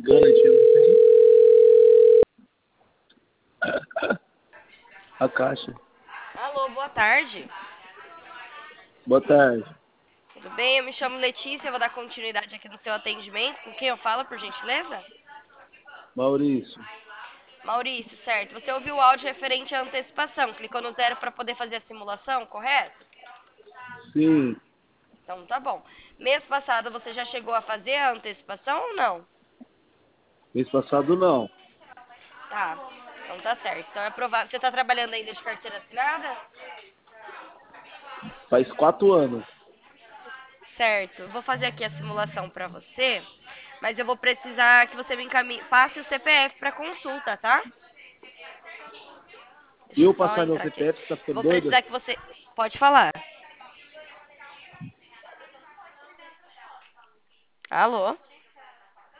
ligando, a gente não tem a caixa. Alô, boa tarde. Boa tarde. Tudo bem? Eu me chamo Letícia, eu vou dar continuidade aqui no seu atendimento. Com quem eu falo, por gentileza? Maurício. Maurício, certo. Você ouviu o áudio referente à antecipação. Clicou no zero para poder fazer a simulação, correto? Sim, Então tá bom. Mês passado você já chegou a fazer a antecipação ou não? mês passado não. Tá. Então tá certo. Então é provável. Você tá trabalhando ainda de carteira assinada? Faz 4 anos. Certo. Eu vou fazer aqui a simulação para você, mas eu vou precisar que você me encaminhe, passe o CPF para consulta, tá? E Deixa eu eu só passar meu entrar aqui. CPF, você tá ficando Vou doida? precisar que você. Pode falar. Alô?